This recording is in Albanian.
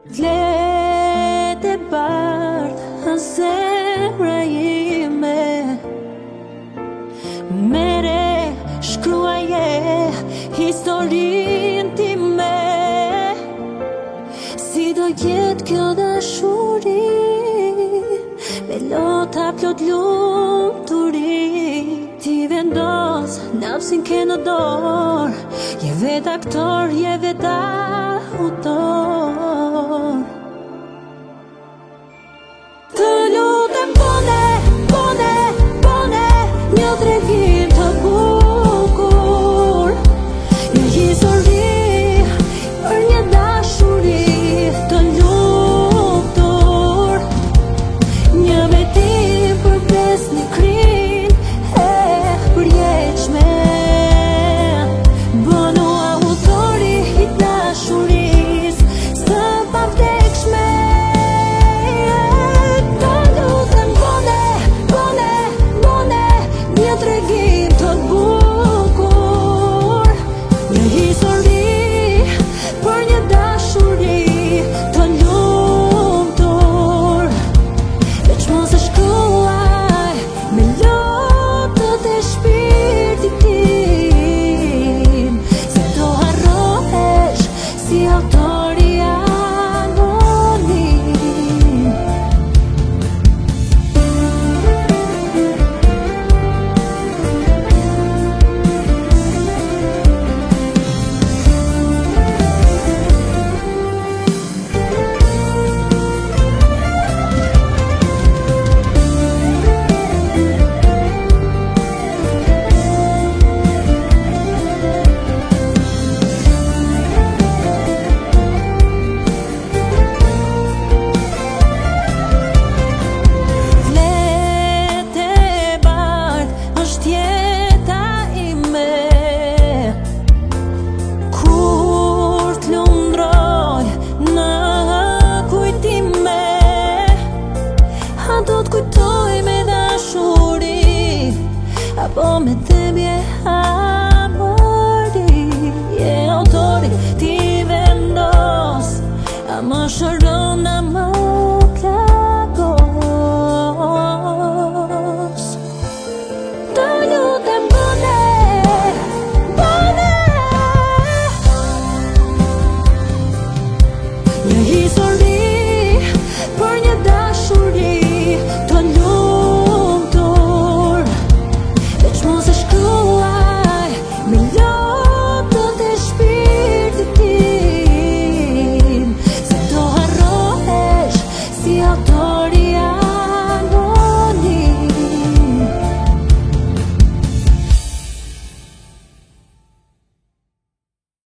Flet e bardh në zemra ime, mere shkruaje historinë time. Si do jetë kjo dashuri, me lota plot lumturi, ti vendos nafsin ke në dorë, je vet aktor, je vet autor. Të lutem bone një tregim të bukur, një histori për një dashuri të lumtur, një betim për besnikrin e përjetshme. Bënu autori i dashurisë së pavdekshme. Të lutem bone një tregim të bukur, një histori për një dashuri të lumtur. Veç mos e shkruaj me lotët e shpirtit tim, se do harrohesh si autori anonim. Flet e bardh është jeta ime, kur t'lundroj në kujtime, a do t'kujtoj me dashuri, apo me themje amori. Je autori, ti vendos, a më shëro